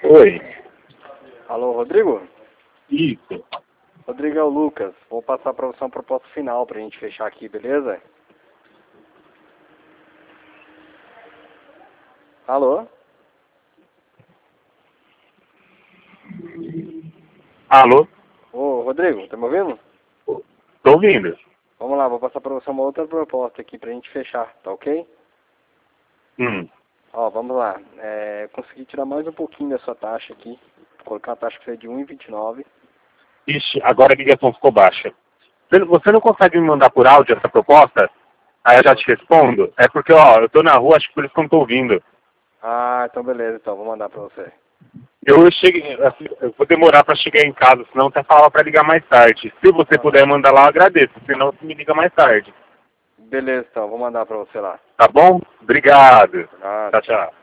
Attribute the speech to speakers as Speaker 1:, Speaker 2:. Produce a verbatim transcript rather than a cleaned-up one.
Speaker 1: Oi.
Speaker 2: Alô, Rodrigo?
Speaker 1: Isso.
Speaker 2: Rodrigo é o Lucas. Vou passar para você uma proposta final pra gente fechar aqui, beleza? Alô?
Speaker 1: Alô?
Speaker 2: Ô, Rodrigo, tá me ouvindo?
Speaker 1: Tô ouvindo.
Speaker 2: Vamos lá, vou passar para você uma outra proposta aqui pra gente fechar, tá ok?
Speaker 1: Hum.
Speaker 2: Ó, vamos lá. É, consegui tirar mais um pouquinho da sua taxa aqui. Vou colocar a taxa que seria de um vírgula vinte e nove.
Speaker 1: Ixi, agora a ligação ficou baixa. Você você não consegue me mandar por áudio essa proposta? Aí eu já te respondo. É porque, ó, eu tô na rua, acho que por isso que eu não tô ouvindo.
Speaker 2: Ah, então beleza, então. Vou mandar pra você.
Speaker 1: Eu cheguei, assim, eu vou demorar pra chegar em casa, senão você fala pra ligar mais tarde. Se você
Speaker 2: Aham.
Speaker 1: puder mandar lá, eu agradeço. Senão você me liga mais tarde.
Speaker 2: Beleza, então. Vou mandar pra você lá.
Speaker 1: Tá bom? Obrigado.
Speaker 2: Ah,
Speaker 1: Tchau, tchau.